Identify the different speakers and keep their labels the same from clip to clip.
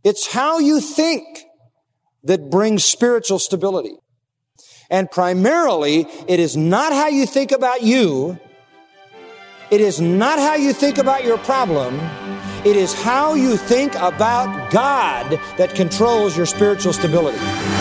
Speaker 1: It's how you think that brings spiritual stability. And primarily, it is not how you think about you. It is not how you think about your problem. It is how you think about God that controls your spiritual stability.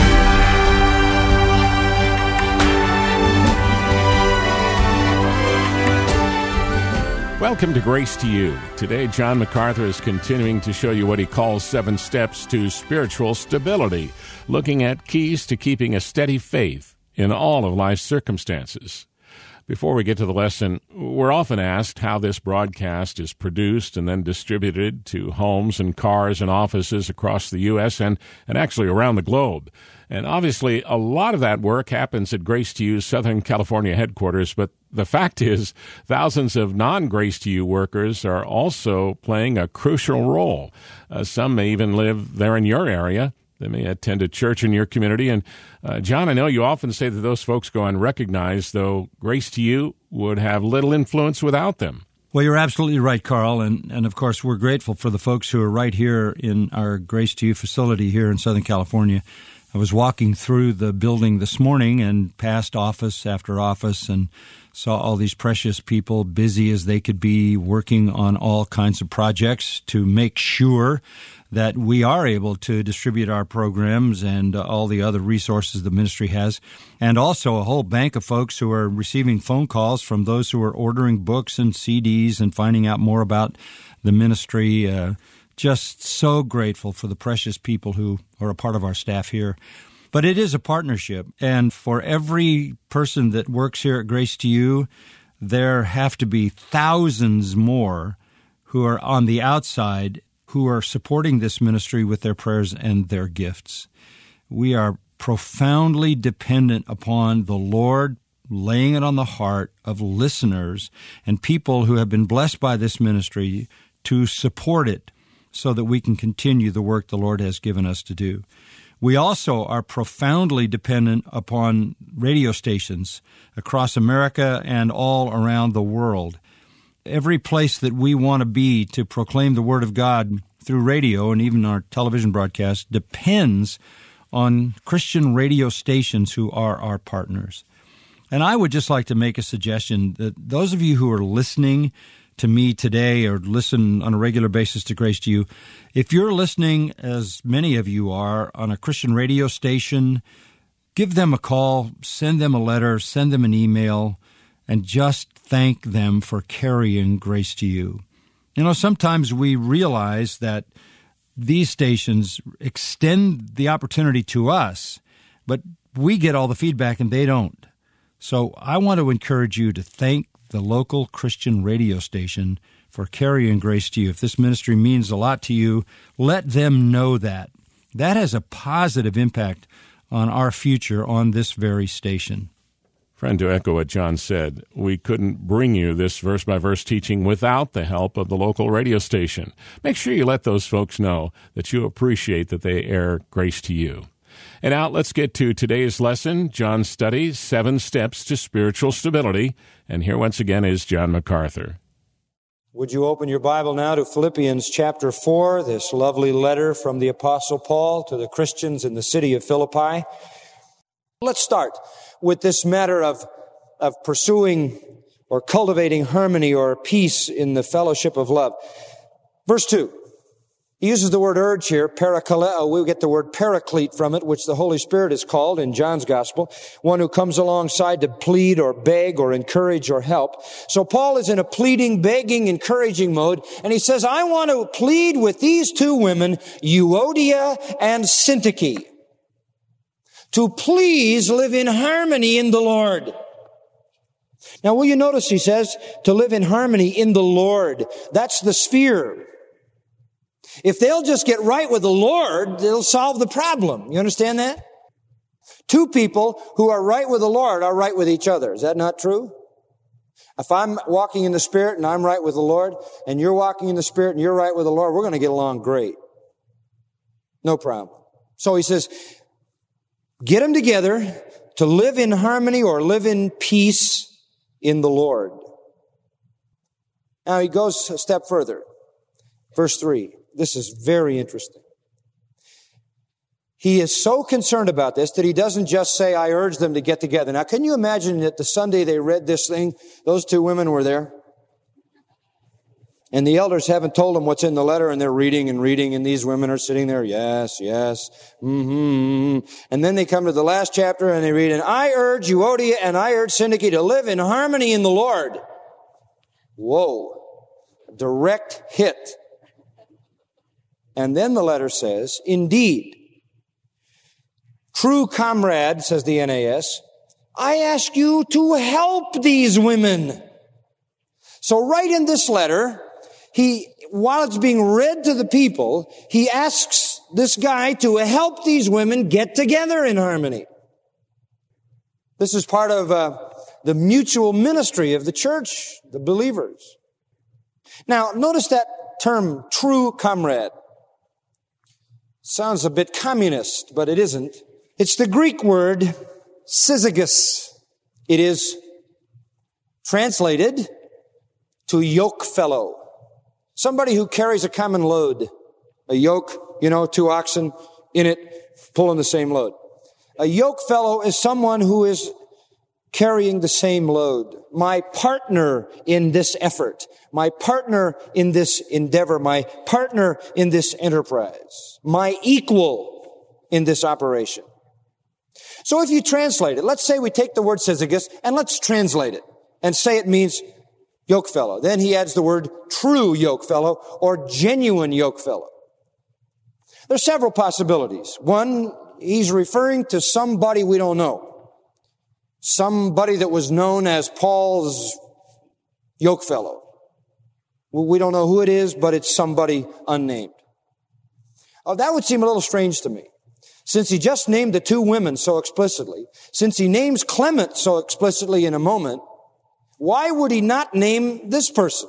Speaker 2: Welcome to Grace to You. Today, John MacArthur is continuing to show you what he calls 7 steps to spiritual stability, looking at keys to keeping a steady faith in all of life's circumstances. Before we get to the lesson, we're often asked how this broadcast is produced and then distributed to homes and cars and offices across the U.S. and actually around the globe. And obviously, a lot of that work happens at Grace to You's Southern California headquarters, but the fact is, thousands of non-Grace to You workers are also playing a crucial role. Some may even live there in your area. They may attend a church in your community. And John, I know you often say that those folks go unrecognized, though Grace to You would have little influence without them.
Speaker 3: Well, you're absolutely right, Carl. And of course, we're grateful for the folks who are right here in our Grace to You facility here in Southern California. I was walking through the building this morning and passed office after office and saw all these precious people, busy as they could be, working on all kinds of projects to make sure that we are able to distribute our programs and all the other resources the ministry has, and also a whole bank of folks who are receiving phone calls from those who are ordering books and CDs and finding out more about the ministry. Just so grateful for the precious people who are a part of our staff here. But it is a partnership, and for every person that works here at Grace to You, there have to be thousands more who are on the outside who are supporting this ministry with their prayers and their gifts. We are profoundly dependent upon the Lord laying it on the heart of listeners and people who have been blessed by this ministry to support it so that we can continue the work the Lord has given us to do. We also are profoundly dependent upon radio stations across America and all around the world. Every place that we want to be to proclaim the Word of God through radio and even our television broadcast depends on Christian radio stations who are our partners. And I would just like to make a suggestion that those of you who are listening to me today or listen on a regular basis to Grace to You, if you're listening, as many of you are, on a Christian radio station, give them a call, send them a letter, send them an email, and just thank them for carrying Grace to You. You know, sometimes we realize that these stations extend the opportunity to us, but we get all the feedback and they don't. So I want to encourage you to thank the local Christian radio station for carrying Grace to You. If this ministry means a lot to you, let them know that. That has a positive impact on our future on this very station.
Speaker 2: Friend, to echo what John said, we couldn't bring you this verse-by-verse teaching without the help of the local radio station. Make sure you let those folks know that you appreciate that they air Grace to You. And now let's get to today's lesson, John's study, 7 Steps to Spiritual Stability. And here once again is John MacArthur.
Speaker 1: Would you open your Bible now to Philippians chapter 4, this lovely letter from the Apostle Paul to the Christians in the city of Philippi. Let's start with this matter of pursuing or cultivating harmony or peace in the fellowship of love. Verse 2. He uses the word urge here, parakaleo. We get the word paraclete from it, which the Holy Spirit is called in John's Gospel, one who comes alongside to plead or beg or encourage or help. So Paul is in a pleading, begging, encouraging mode, and he says, I want to plead with these 2 women, Euodia and Syntyche, to please live in harmony in the Lord. Now, will you notice he says to live in harmony in the Lord? That's the sphere. If they'll just get right with the Lord, they'll solve the problem. You understand that? 2 people who are right with the Lord are right with each other. Is that not true? If I'm walking in the Spirit and I'm right with the Lord, and you're walking in the Spirit and you're right with the Lord, we're going to get along great. No problem. So he says, get them together to live in harmony or live in peace in the Lord. Now he goes a step further. Verse 3. This is very interesting. He is so concerned about this that he doesn't just say, I urge them to get together. Now, can you imagine that the Sunday they read this thing, those two women were there? And the elders haven't told them what's in the letter, and they're reading, and these women are sitting there, yes, mm-hmm. And then they come to the last chapter, and they read, and I urge Euodia and I urge Syntyche to live in harmony in the Lord. Whoa. Direct hit. And then the letter says, indeed, true comrade, says the NAS, I ask you to help these women. So right in this letter, while it's being read to the people, he asks this guy to help these women get together in harmony. This is part of the mutual ministry of the church, the believers. Now, notice that term, true comrade. Sounds a bit communist, but it isn't. It's the Greek word syzygus. It is translated to yoke fellow. Somebody who carries a common load. A yoke, two oxen in it, pulling the same load. A yoke fellow is someone who is carrying the same load. My partner in this effort. My partner in this endeavor. My partner in this enterprise. My equal in this operation. So if you translate it, let's say we take the word syzygus and let's translate it and say it means yoke fellow. Then he adds the word true yoke fellow or genuine yoke fellow. There's several possibilities. One, he's referring to somebody we don't know. Somebody that was known as Paul's yoke fellow. We don't know who it is, but it's somebody unnamed. Oh, that would seem a little strange to me. Since he just named the two women so explicitly, since he names Clement so explicitly in a moment, why would he not name this person?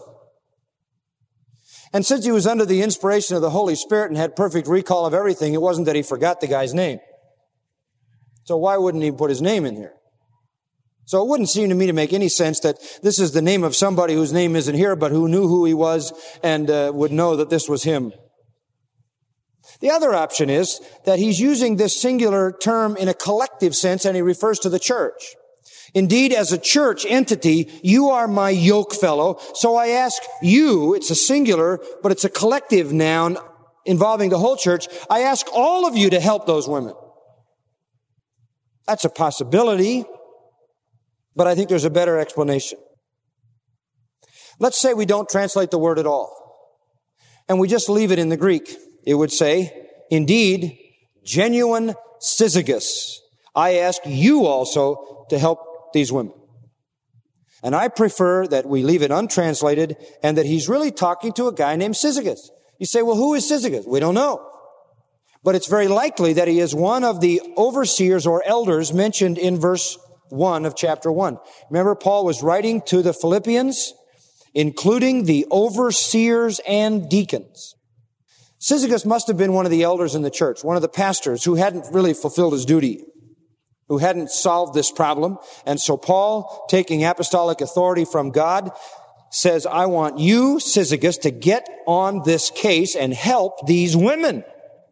Speaker 1: And since he was under the inspiration of the Holy Spirit and had perfect recall of everything, it wasn't that he forgot the guy's name. So why wouldn't he put his name in here? So it wouldn't seem to me to make any sense that this is the name of somebody whose name isn't here, but who knew who he was and would know that this was him. The other option is that he's using this singular term in a collective sense, and he refers to the church. Indeed, as a church entity, you are my yoke fellow. So I ask you, it's a singular, but it's a collective noun involving the whole church. I ask all of you to help those women. That's a possibility, but I think there's a better explanation. Let's say we don't translate the word at all, and we just leave it in the Greek. It would say, indeed, genuine syzygus. I ask you also to help these women. And I prefer that we leave it untranslated and that he's really talking to a guy named Syzygus. You say, well, who is Syzygus? We don't know. But it's very likely that he is one of the overseers or elders mentioned in verse 1 of chapter 1. Remember, Paul was writing to the Philippians, including the overseers and deacons. Syzygus must have been one of the elders in the church, one of the pastors who hadn't really fulfilled his duty, who hadn't solved this problem. And so Paul, taking apostolic authority from God, says, I want you, Syzygus, to get on this case and help these women.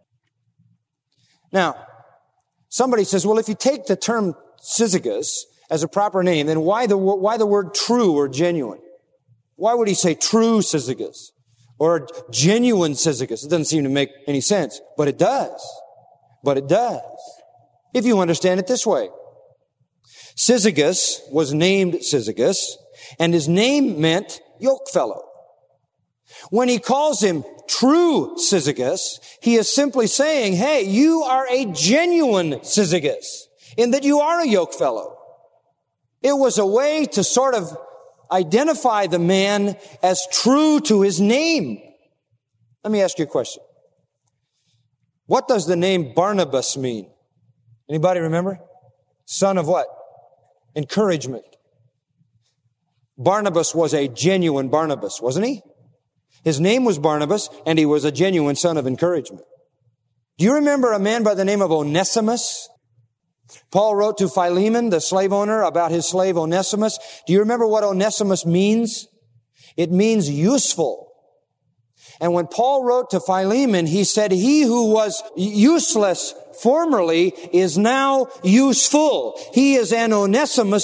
Speaker 1: Now, somebody says, well, if you take the term Syzygus as a proper name, then why the word true or genuine? Why would he say true Syzygus? Or genuine Syzygus? It doesn't seem to make any sense. But it does. But it does. If you understand it this way. Syzygus was named Syzygus, and his name meant yoke fellow. When he calls him true Syzygus, he is simply saying, hey, you are a genuine Syzygus, in that you are a yoke fellow. It was a way to sort of identify the man as true to his name. Let me ask you a question. What does the name Barnabas mean? Anybody remember? Son of what? Encouragement. Barnabas was a genuine Barnabas, wasn't he? His name was Barnabas, and he was a genuine son of encouragement. Do you remember a man by the name of Onesimus? Paul wrote to Philemon, the slave owner, about his slave Onesimus. Do you remember what Onesimus means? It means useful. And when Paul wrote to Philemon, he said, he who was useless formerly is now useful. He is an Onesimus.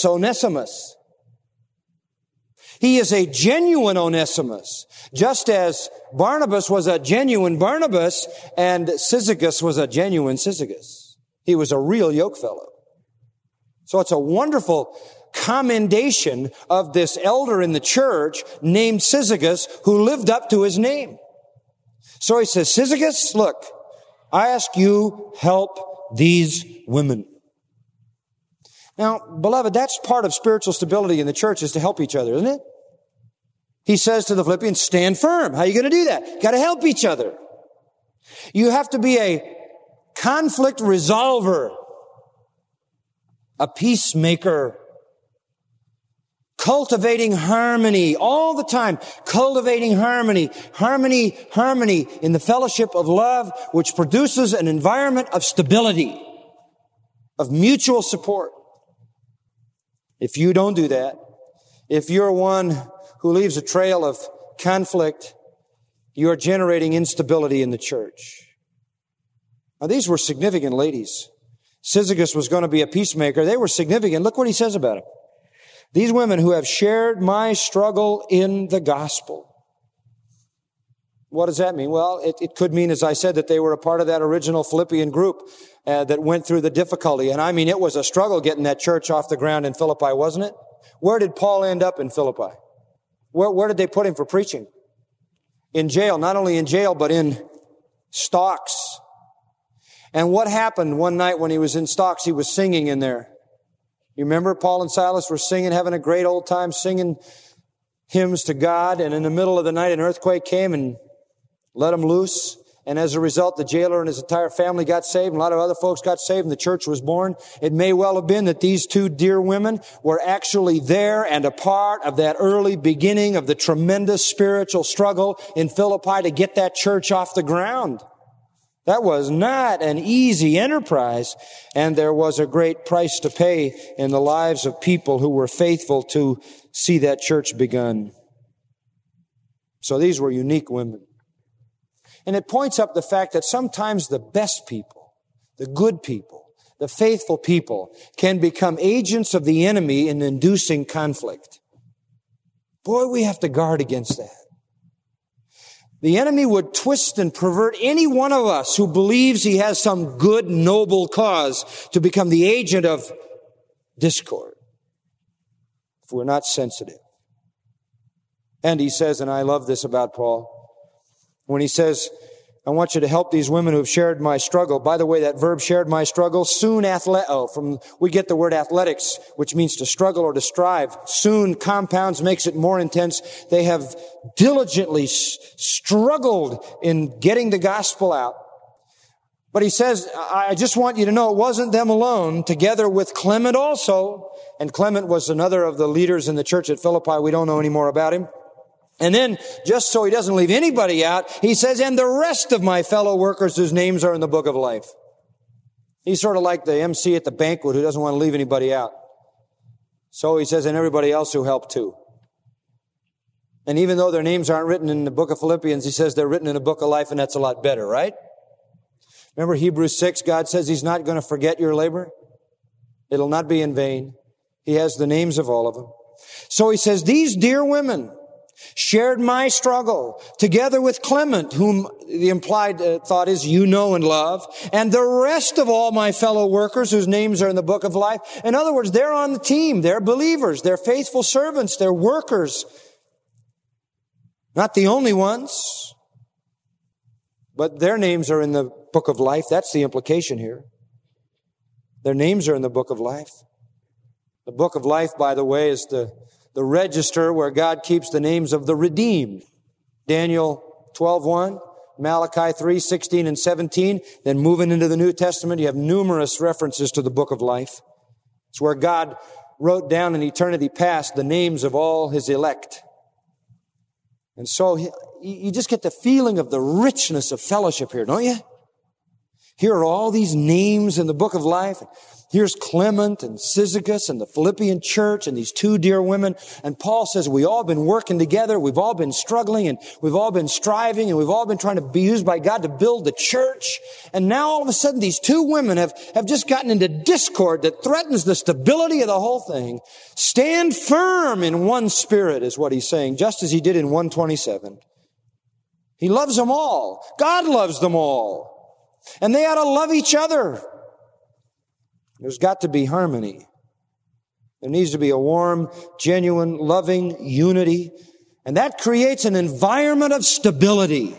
Speaker 1: He is a genuine Onesimus, just as Barnabas was a genuine Barnabas and Syzygus was a genuine Syzygus. He was a real yoke fellow. So it's a wonderful commendation of this elder in the church named Syzygus who lived up to his name. So he says, Syzygus, look, I ask you, help these women. Now, beloved, that's part of spiritual stability in the church, is to help each other, isn't it? He says to the Philippians, stand firm. How are you going to do that? Got to help each other. You have to be a conflict resolver, a peacemaker, cultivating harmony all the time, cultivating harmony in the fellowship of love, which produces an environment of stability, of mutual support. If you don't do that, if you're one who leaves a trail of conflict, you're generating instability in the church. Now, these were significant ladies. Syzygus was going to be a peacemaker. They were significant. Look what he says about them. These women who have shared my struggle in the gospel. What does that mean? Well, it could mean, as I said, that they were a part of that original Philippian group that went through the difficulty. And I mean, it was a struggle getting that church off the ground in Philippi, wasn't it? Where did Paul end up in Philippi? Where did they put him for preaching? In jail. Not only in jail, but in stocks. And what happened one night when he was in stocks? He was singing in there. You remember Paul and Silas were singing, having a great old time, singing hymns to God. And in the middle of the night, an earthquake came and let them loose. And as a result, the jailer and his entire family got saved. And a lot of other folks got saved, and the church was born. It may well have been that these two dear women were actually there and a part of that early beginning of the tremendous spiritual struggle in Philippi to get that church off the ground. That was not an easy enterprise, and there was a great price to pay in the lives of people who were faithful to see that church begun. So these were unique women. And it points up the fact that sometimes the best people, the good people, the faithful people can become agents of the enemy in inducing conflict. Boy, we have to guard against that. The enemy would twist and pervert any one of us who believes he has some good, noble cause to become the agent of discord if we're not sensitive. And he says, and I love this about Paul, when he says, I want you to help these women who have shared my struggle. By the way, that verb shared my struggle, soon we get the word athletics, which means to struggle or to strive. Soon compounds, makes it more intense. They have diligently struggled in getting the gospel out. But he says, I just want you to know it wasn't them alone, together with Clement also. And Clement was another of the leaders in the church at Philippi. We don't know any more about him. And then, just so he doesn't leave anybody out, he says, and the rest of my fellow workers whose names are in the book of life. He's sort of like the MC at the banquet who doesn't want to leave anybody out. So he says, and everybody else who helped too. And even though their names aren't written in the book of Philippians, he says they're written in the book of life, and that's a lot better, right? Remember Hebrews 6, God says he's not going to forget your labor. It'll not be in vain. He has the names of all of them. So he says, these dear women shared my struggle together with Clement, whom the implied thought is you know and love, and the rest of all my fellow workers whose names are in the book of life. In other words, they're on the team. They're believers. They're faithful servants. They're workers. Not the only ones, but their names are in the book of life. That's the implication here. Their names are in the book of life. The book of life, by the way, is the register where God keeps the names of the redeemed. Daniel 12:1, Malachi 3:16 and 17. Then moving into the New Testament, you have numerous references to the book of life. It's where God wrote down in eternity past the names of all his elect. And so you just get the feeling of the richness of fellowship here, don't you? Here are all these names in the book of life. Here's Clement and Syzygus and the Philippian church and these two dear women. And Paul says, we all been working together. We've all been struggling and we've all been striving and we've all been trying to be used by God to build the church. And now all of a sudden these two women have just gotten into discord that threatens the stability of the whole thing. Stand firm in one spirit is what he's saying, just as he did in 127. He loves them all. God loves them all. And they ought to love each other. There's got to be harmony. There needs to be a warm, genuine, loving unity. And that creates an environment of stability.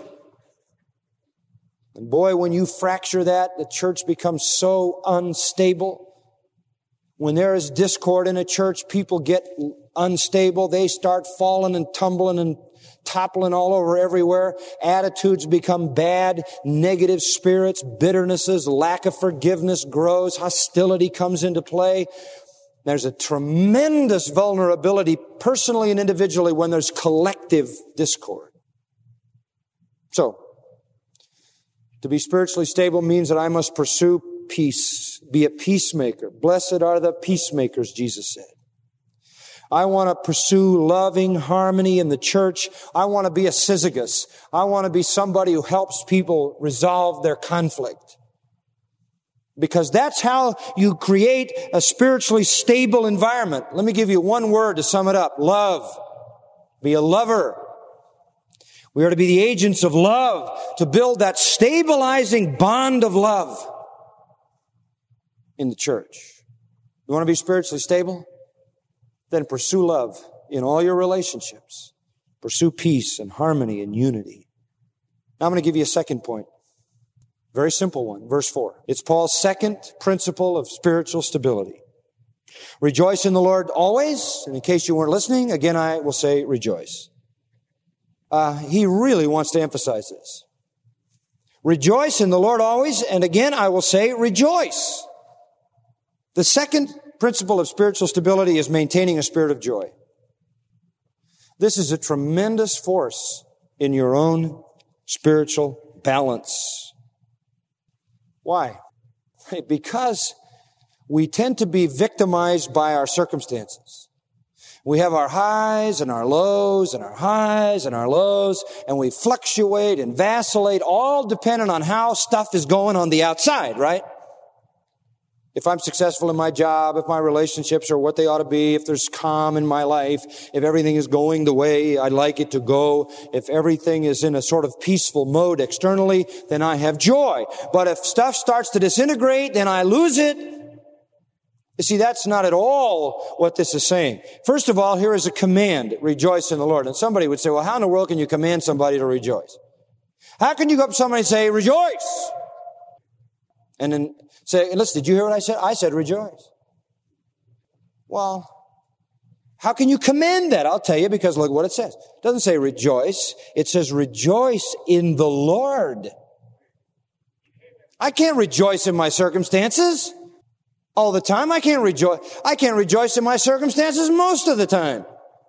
Speaker 1: And boy, when you fracture that, the church becomes so unstable. When there is discord in a church, people get unstable. They start falling and tumbling and toppling all over everywhere. Attitudes become bad, negative spirits, bitternesses, lack of forgiveness grows, hostility comes into play. There's a tremendous vulnerability personally and individually when there's collective discord. So, to be spiritually stable means that I must pursue peace, be a peacemaker. Blessed are the peacemakers, Jesus said. I want to pursue loving harmony in the church. I want to be a Syzygus. I want to be somebody who helps people resolve their conflict. Because that's how you create a spiritually stable environment. Let me give you one word to sum it up. Love. Be a lover. We are to be the agents of love to build that stabilizing bond of love in the church. You want to be spiritually stable? Then pursue love in all your relationships. Pursue peace and harmony and unity. Now I'm going to give you a second point. Very simple one. Verse 4. It's Paul's second principle of spiritual stability. Rejoice in the Lord always. And in case you weren't listening, again I will say rejoice. He really wants to emphasize this. Rejoice in the Lord always. And again I will say rejoice. The second principle of spiritual stability is maintaining a spirit of joy. This is a tremendous force in your own spiritual balance. Why? Because we tend to be victimized by our circumstances. We have our highs and our lows and our highs and our lows, and we fluctuate and vacillate, all dependent on how stuff is going on the outside, right? If I'm successful in my job, if my relationships are what they ought to be, if there's calm in my life, if everything is going the way I'd like it to go, if everything is in a sort of peaceful mode externally, then I have joy. But if stuff starts to disintegrate, then I lose it. You see, that's not at all what this is saying. First of all, here is a command, rejoice in the Lord. And somebody would say, well, how in the world can you command somebody to rejoice? How can you go up to somebody and say, rejoice? And then say, listen, did you hear what I said? I said rejoice. Well, how can you command that? I'll tell you, because look what it says. It doesn't say rejoice. It says rejoice in the Lord. I can't rejoice in my circumstances all the time. I can't rejoice in my circumstances most of the time.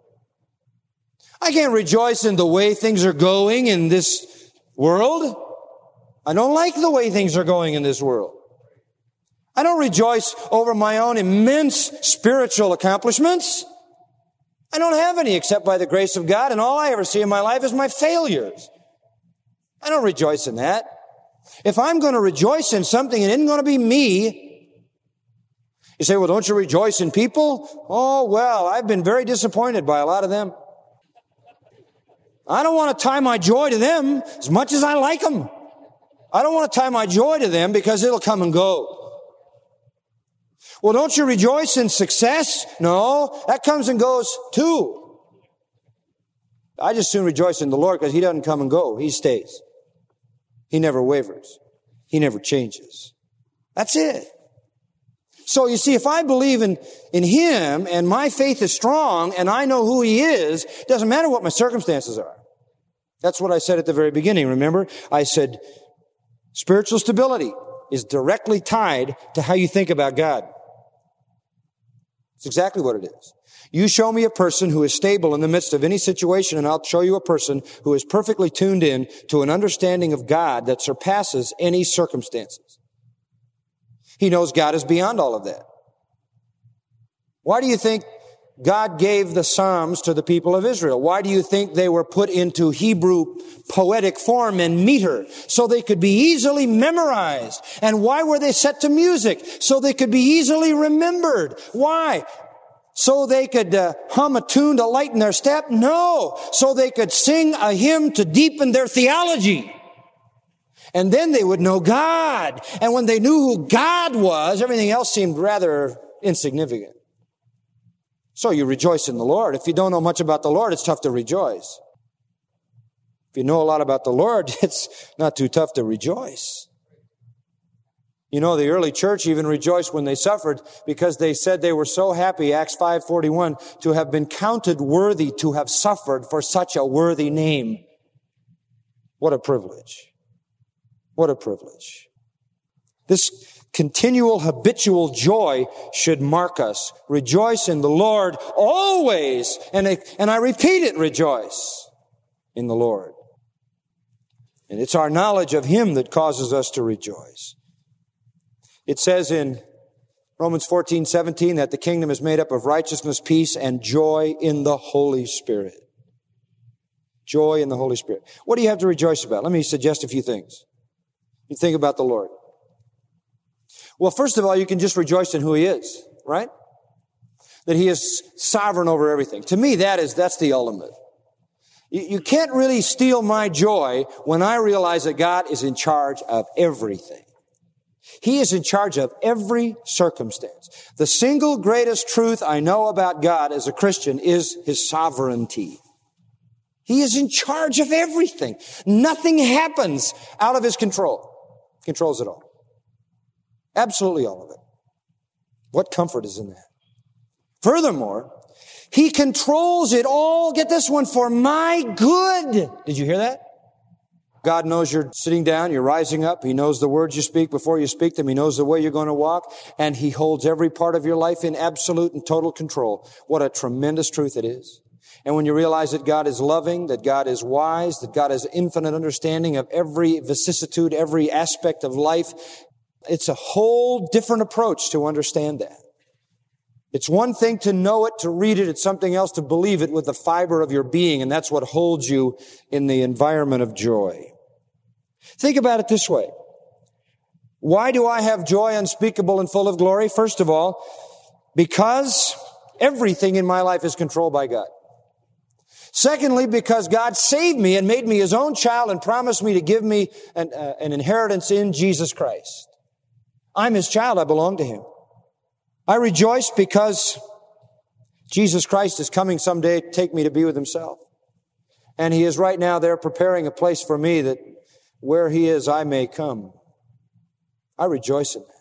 Speaker 1: I can't rejoice in the way things are going in this world. I don't like the way things are going in this world. I don't rejoice over my own immense spiritual accomplishments. I don't have any except by the grace of God, and all I ever see in my life is my failures. I don't rejoice in that. If I'm going to rejoice in something, it isn't going to be me. You say, well, don't you rejoice in people? Oh, well, I've been very disappointed by a lot of them. I don't want to tie my joy to them as much as I like them. I don't want to tie my joy to them because it'll come and go. Well, don't you rejoice in success? No, that comes and goes too. I just soon rejoice in the Lord because He doesn't come and go. He stays. He never wavers. He never changes. That's it. So you see, if I believe in Him and my faith is strong and I know who He is, it doesn't matter what my circumstances are. That's what I said at the very beginning, remember? I said, spiritual stability is directly tied to how you think about God. It's exactly what it is. You show me a person who is stable in the midst of any situation, and I'll show you a person who is perfectly tuned in to an understanding of God that surpasses any circumstances. He knows God is beyond all of that. Why do you think God gave the Psalms to the people of Israel? Why do you think they were put into Hebrew poetic form and meter so they could be easily memorized? And why were they set to music? So they could be easily remembered. Why? So they could hum a tune to lighten their step? No. So they could sing a hymn to deepen their theology. And then they would know God. And when they knew who God was, everything else seemed rather insignificant. So you rejoice in the Lord. If you don't know much about the Lord, it's tough to rejoice. If you know a lot about the Lord, it's not too tough to rejoice. You know, the early church even rejoiced when they suffered because they said they were so happy, Acts 5:41, to have been counted worthy to have suffered for such a worthy name. What a privilege. What a privilege. This continual habitual joy should mark us. Rejoice in the Lord always. And I repeat it, rejoice in the Lord. And it's our knowledge of Him that causes us to rejoice. It says in Romans 14:17 that the kingdom is made up of righteousness, peace, and joy in the Holy Spirit. Joy in the Holy Spirit. What do you have to rejoice about? Let me suggest a few things. You think about the Lord. Well, first of all, you can just rejoice in who He is, right? That He is sovereign over everything. To me, that's the ultimate. You can't really steal my joy when I realize that God is in charge of everything. He is in charge of every circumstance. The single greatest truth I know about God as a Christian is His sovereignty. He is in charge of everything. Nothing happens out of His control. He controls it all. Absolutely all of it. What comfort is in that? Furthermore, He controls it all, get this one, for my good. Did you hear that? God knows you're sitting down, you're rising up. He knows the words you speak before you speak them. He knows the way you're going to walk. And He holds every part of your life in absolute and total control. What a tremendous truth it is. And when you realize that God is loving, that God is wise, that God has infinite understanding of every vicissitude, every aspect of life, it's a whole different approach to understand that. It's one thing to know it, to read it. It's something else to believe it with the fiber of your being. And that's what holds you in the environment of joy. Think about it this way. Why do I have joy unspeakable and full of glory? First of all, because everything in my life is controlled by God. Secondly, because God saved me and made me His own child and promised me to give me an inheritance in Jesus Christ. I'm His child. I belong to Him. I rejoice because Jesus Christ is coming someday to take me to be with Himself. And He is right now there preparing a place for me that where He is, I may come. I rejoice in that.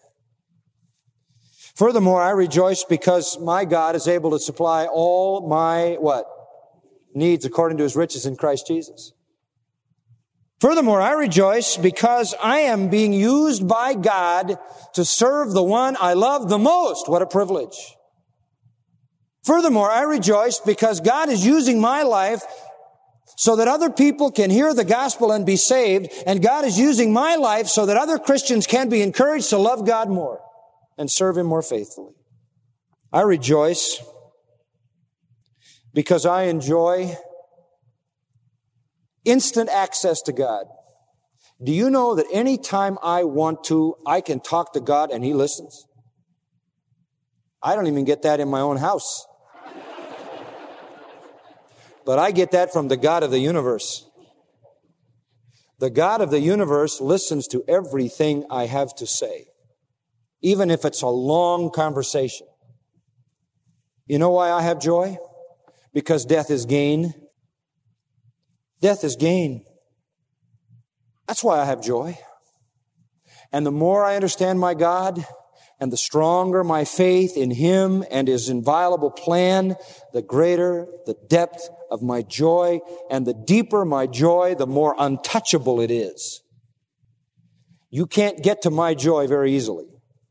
Speaker 1: Furthermore, I rejoice because my God is able to supply all my, needs according to His riches in Christ Jesus. Furthermore, I rejoice because I am being used by God to serve the one I love the most. What a privilege. Furthermore, I rejoice because God is using my life so that other people can hear the gospel and be saved, and God is using my life so that other Christians can be encouraged to love God more and serve Him more faithfully. I rejoice because I enjoy instant access to God. Do you know that any time I want to, I can talk to God and He listens? I don't even get that in my own house. But I get that from the God of the universe. The God of the universe listens to everything I have to say, even if it's a long conversation. You know why I have joy? Because death is gain. Death is gain. That's why I have joy. And the more I understand my God, and the stronger my faith in Him and His inviolable plan, the greater the depth of my joy, and the deeper my joy, the more untouchable it is. You can't get to my joy very easily.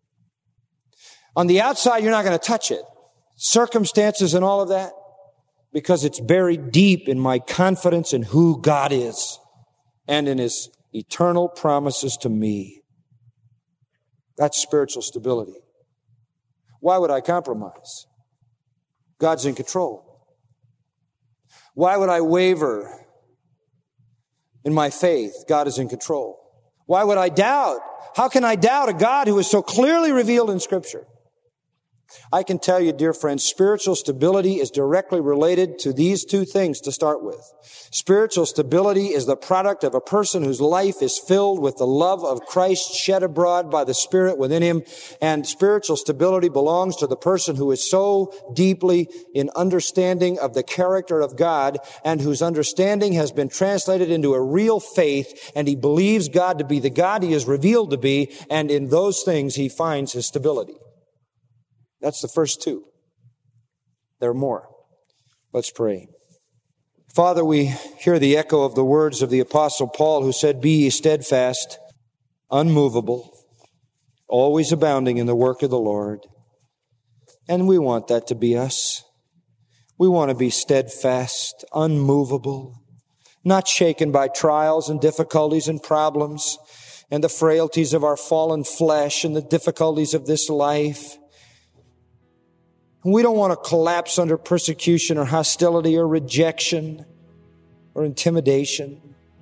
Speaker 1: On the outside, you're not going to touch it. Circumstances and all of that. Because it's buried deep in my confidence in who God is and in His eternal promises to me. That's spiritual stability. Why would I compromise? God's in control. Why would I waver in my faith? God is in control. Why would I doubt? How can I doubt a God who is so clearly revealed in Scripture? I can tell you, dear friends, spiritual stability is directly related to these two things to start with. Spiritual stability is the product of a person whose life is filled with the love of Christ shed abroad by the Spirit within him. And spiritual stability belongs to the person who is so deeply in understanding of the character of God and whose understanding has been translated into a real faith, and he believes God to be the God he is revealed to be, and in those things he finds his stability. That's the first two. There are more. Let's pray. Father, we hear the echo of the words of the Apostle Paul, who said, "Be ye steadfast, unmovable, always abounding in the work of the Lord." And we want that to be us. We want to be steadfast, unmovable, not shaken by trials and difficulties and problems and the frailties of our fallen flesh and the difficulties of this life. We don't want to collapse under persecution or hostility or rejection or intimidation.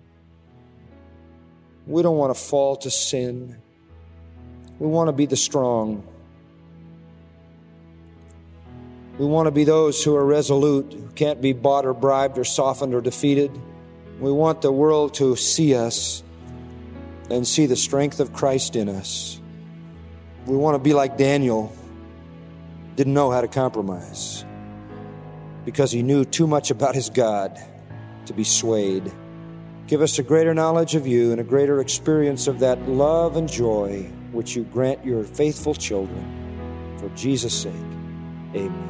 Speaker 1: We don't want to fall to sin. We want to be the strong. We want to be those who are resolute, who can't be bought or bribed or softened or defeated. We want the world to see us and see the strength of Christ in us. We want to be like Daniel. Didn't know how to compromise because he knew too much about his God to be swayed. Give us a greater knowledge of you and a greater experience of that love and joy which you grant your faithful children. For Jesus' sake, amen.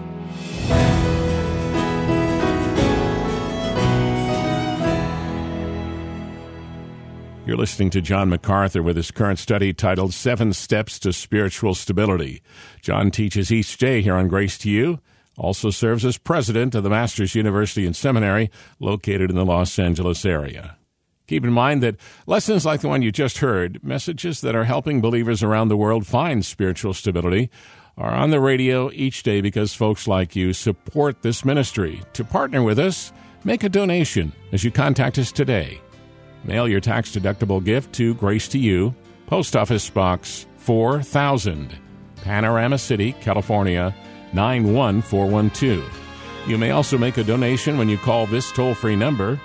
Speaker 2: You're listening to John MacArthur with his current study titled 7 Steps to Spiritual Stability. John teaches each day here on Grace to You, also serves as president of the Masters University and Seminary located in the Los Angeles area. Keep in mind that lessons like the one you just heard, messages that are helping believers around the world find spiritual stability, are on the radio each day because folks like you support this ministry. To partner with us, make a donation as you contact us today. Mail your tax-deductible gift to Grace to You, Post Office Box 4000, Panorama City, California, 91412. You may also make a donation when you call this toll-free number,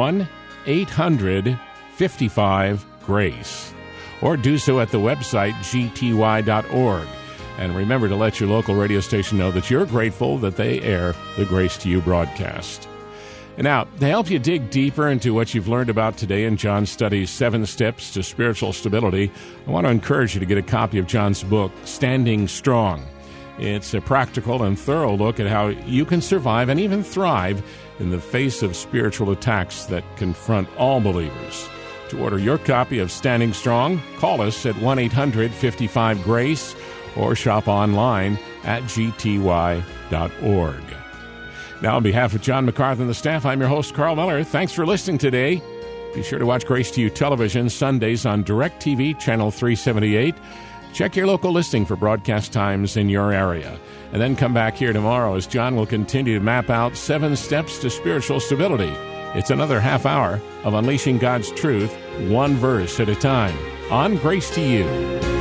Speaker 2: 1-800-55-GRACE, or do so at the website gty.org. And remember to let your local radio station know that you're grateful that they air the Grace to You broadcast. And now, to help you dig deeper into what you've learned about today in John's study's 7 Steps to Spiritual Stability, I want to encourage you to get a copy of John's book, Standing Strong. It's a practical and thorough look at how you can survive and even thrive in the face of spiritual attacks that confront all believers. To order your copy of Standing Strong, call us at 1-800-55-GRACE or shop online at gty.org. Now, on behalf of John MacArthur and the staff, I'm your host, Carl Miller. Thanks for listening today. Be sure to watch Grace to You television Sundays on DirecTV, Channel 378. Check your local listing for broadcast times in your area. And then come back here tomorrow as John will continue to map out 7 steps to spiritual stability. It's another half hour of unleashing God's truth, one verse at a time, on Grace to You.